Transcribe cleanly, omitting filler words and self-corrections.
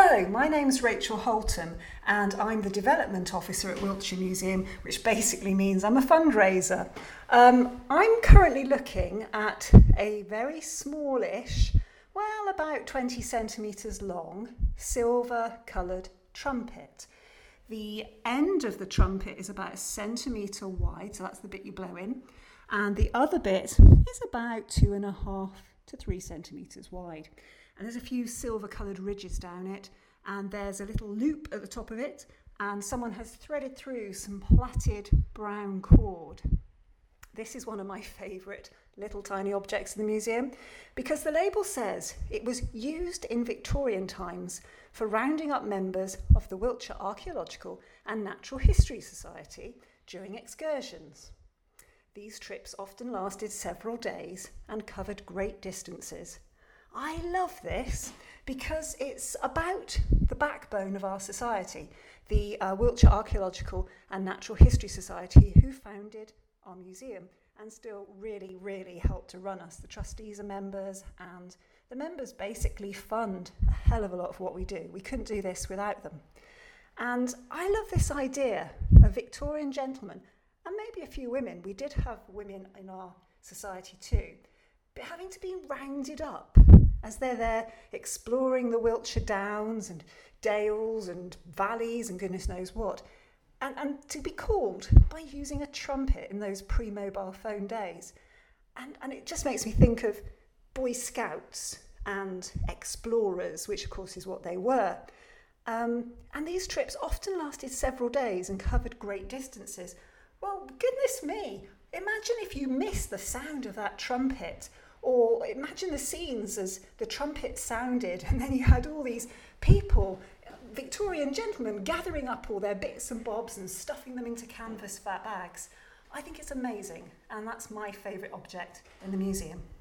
Hello, my name's Rachel Holton and I'm the Development Officer at Wiltshire Museum, which basically means I'm a fundraiser. I'm currently looking at a very smallish, well about 20 centimetres long, silver coloured trumpet. The end of the trumpet is about 1 centimetre wide, so that's the bit you blow in, and the other bit is about 2.5 to 3 centimetres wide. And there's a few silver coloured ridges down it, and there's a little loop at the top of it, and someone has threaded through some plaited brown cord. This is one of my favourite little tiny objects in the museum because the label says it was used in Victorian times for rounding up members of the Wiltshire Archaeological and Natural History Society during excursions. These trips often lasted several days and covered great distances. I love this because it's about the backbone of our society, the Wiltshire Archaeological and Natural History Society, who founded our museum and still really help to run us. The trustees are members, and the members basically fund a hell of a lot of what we do. We couldn't do this without them. And I love this idea of Victorian gentlemen, and maybe a few women. We did have women in our society too, but having to be rounded up as they're there exploring the Wiltshire Downs and dales and valleys and goodness knows what, and to be called by using a trumpet in those pre-mobile phone days. And it just makes me think of Boy Scouts and explorers, which of course is what they were. And these trips often lasted several days and covered great distances. Well, goodness me, imagine if you miss the sound of that trumpet. Or imagine the scenes as the trumpet sounded and then you had all these people, Victorian gentlemen, gathering up all their bits and bobs and stuffing them into canvas fat bags. I think it's amazing, and that's my favourite object in the museum.